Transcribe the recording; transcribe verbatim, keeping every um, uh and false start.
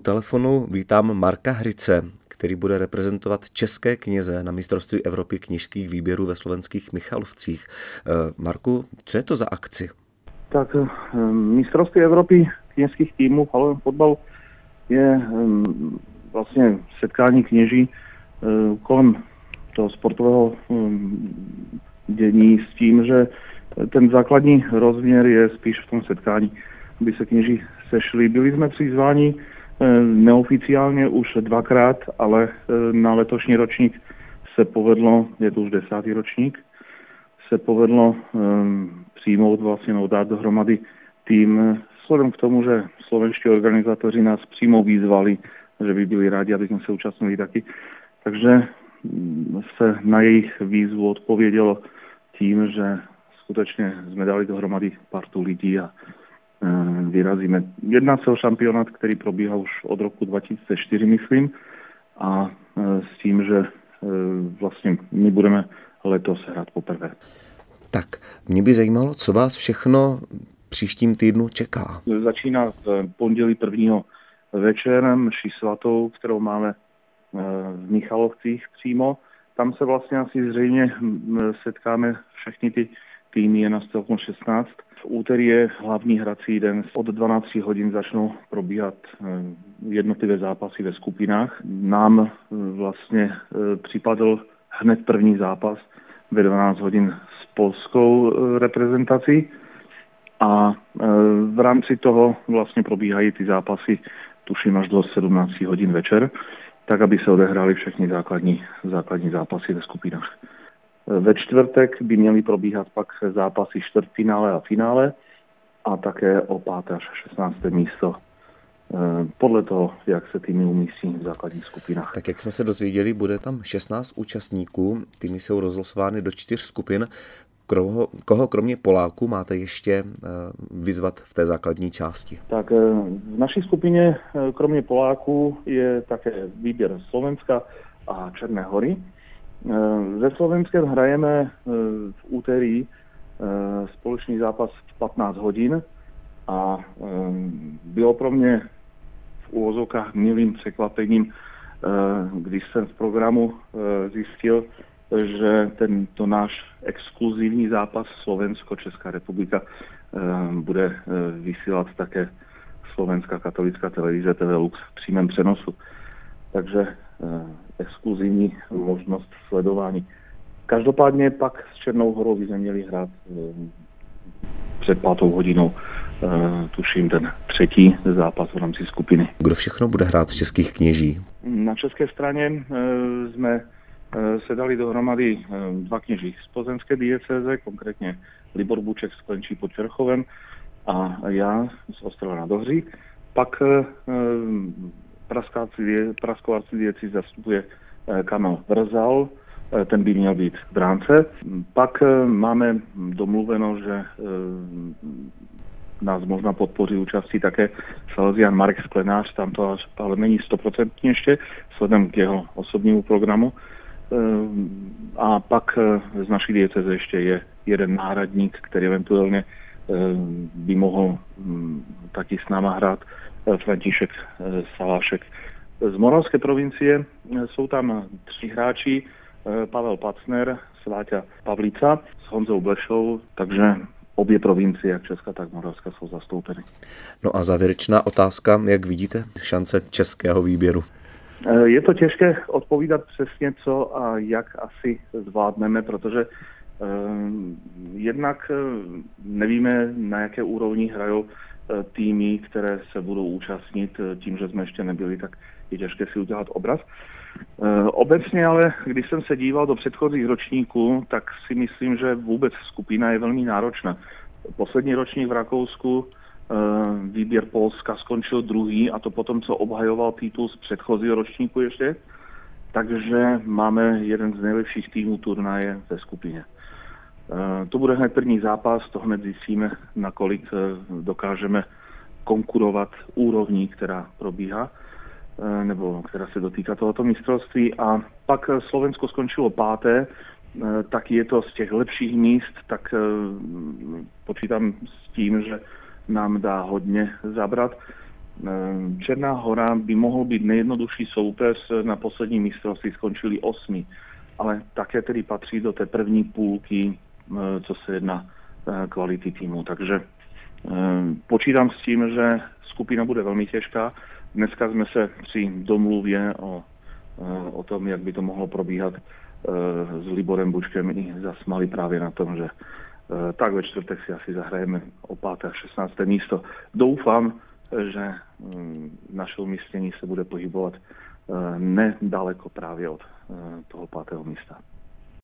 telefonu vítám Marka Hryce, který bude reprezentovat české kněze na mistrovství Evropy kněžských výběrů ve slovenských Michalovcích. Marku, co je to za akci? Tak mistrovství Evropy kněžských týmů v halovém fotbalu je vlastně setkání kněží kolem toho sportového dění s tím, že ten základní rozměr je spíš v tom setkání, aby se kněží sešli. Byli jsme přizváni neoficiálně už dvakrát, ale na letošní ročník se povedlo, je to už desátý ročník, se povedlo um, přijmout vlastně, no, dát dohromady tým, vzhledem k tomu, že slovenští organizátoři nás přímo vyzvali, že by byli rádi, aby jsme se účastnili taky. Takže se na jejich výzvu odpovědělo tím, že skutečně jsme dali dohromady partu lidí a e, vyrazíme. Jedná se o šampionát, který probíhá už od roku dva tisíce čtyři, myslím, a e, s tím, že e, vlastně my budeme letos hrát poprvé. Tak, mě by zajímalo, co vás všechno příštím týdnu čeká. Začíná v pondělí prvního večer mši svatou, kterou máme v Michalovcích přímo. Tam se vlastně asi zřejmě setkáme všechny ty týmy, je nás celkom šestnáct. V úterý je hlavní hrací den. Od dvanáct hodin začnou probíhat jednotlivé zápasy ve skupinách. Nám vlastně připadl hned první zápas ve dvanáct hodin s polskou reprezentací a v rámci toho vlastně probíhají ty zápasy, tuším, až do sedmnáct hodin večer, tak aby se odehrály všechny základní, základní zápasy ve skupinách. Ve čtvrtek by měly probíhat pak zápasy čtvrtfinále a finále a také o páté až šestnácté místo podle toho, jak se týmy umístí v základních skupinách. Tak jak jsme se dozvěděli, bude tam šestnáct účastníků, týmy jsou rozlosovány do čtyř skupin. Koho, koho kromě Poláků máte ještě vyzvat v té základní části? Tak v naší skupině kromě Poláků je také výběr Slovenska a Černé Hory. Ze Slovenskem hrajeme v úterý společný zápas v patnáct hodin a bylo pro mě v úvozovkách milým překvapením, když jsem v programu zjistil, že tento náš exkluzivní zápas Slovensko-Česká republika bude vysílat také Slovenská katolická televize T V Lux v přímém přenosu. Takže exkluzivní možnost sledování. Každopádně pak s Černou Horou by jsme měli hrát před pátou hodinou, tuším, ten třetí zápas v rámci skupiny. Kdo všechno bude hrát z českých kněží? Na české straně jsme se dali dohromady dva kněží z plzeňské diecéze, konkrétně Libor Buček z Klenčí pod Čerchovem a já z Ostrova nad Ohří. Pak Praskou arcidiecézi zastupuje Kamil Vrzal, ten by měl být v bránce. Pak máme domluveno, že nás možná podpoří účastí také Salesián Marek Sklenář, tam to ale není stoprocentně ještě, vzhledem k jeho osobnímu programu. A pak z naší diecéze ještě je jeden náhradník, který eventuálně by mohl taky s náma hrát, František Salášek. Z Moravské provincie jsou tam tři hráči, Pavel Pacner, Sváťa Pavlica s Honzou Blešou, takže obě provincie, jak Česká, tak Moravská, jsou zastoupeny. No a závěrečná otázka, jak vidíte šance českého výběru? Je to těžké odpovídat přesně co a jak asi zvládneme, protože eh, jednak nevíme, na jaké úrovni hrajou eh, týmy, které se budou účastnit. Tím, že jsme ještě nebyli, tak je těžké si udělat obraz. Eh, obecně ale, když jsem se díval do předchozích ročníků, tak si myslím, že vůbec skupina je velmi náročná. Poslední ročník v Rakousku, výběr Polska, skončil druhý, a to potom, co obhajoval titul z předchozího ročníku ještě. Takže máme jeden z nejlepších týmů turnaje ve skupině. To bude hned první zápas, to hned zjistíme, nakolik dokážeme konkurovat úrovní, která probíhá, nebo která se dotýká tohoto mistrovství. A pak Slovensko skončilo páté, tak je to z těch lepších míst, tak počítám s tím, že nám dá hodně zabrat. Černá Hora by mohol byť nejjednodušší soupeř, na poslední mistrovství skončili osmi, ale také tedy patří do té první půlky, co se jedná kvality týmu. Takže počítám s tím, že skupina bude velmi těžká. Dneska jsme se při domluvě o, o tom, jak by to mohlo probíhat s Liborem Bučkem, i zasmali právě na tom, že tak ve čtvrtek si asi zahrajeme o páté a šestnácté místo. Doufám, že naše umístění se bude pohybovat nedaleko právě od toho pátého místa.